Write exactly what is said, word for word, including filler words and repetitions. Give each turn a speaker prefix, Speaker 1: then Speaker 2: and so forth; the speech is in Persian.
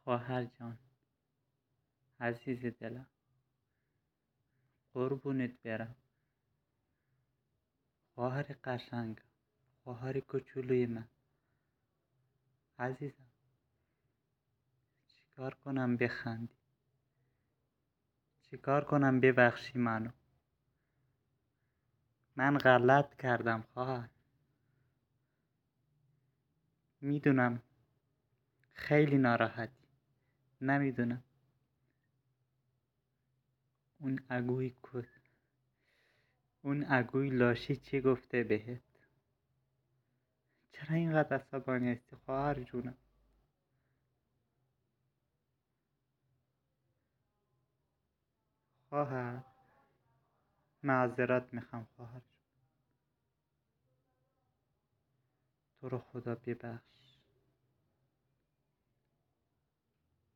Speaker 1: خواهر جان، عزیز دلم، قربونت برم. خواهر قشنگم، خواهر کوچولوی من، عزیزم. چیکار کنم بخندی؟ چیکار کنم ببخشی منو؟ من غلط کردم خواهر. میدونم خیلی ناراحتی. نمیدونم اون عگوی کس اون عگوی لاشی چی گفته بهت؟ چرا اینقدر عصبانی هستی خواهر جونم؟ خواهر، معذرت میخوام خواهر جون. تو رو خدا ببخش.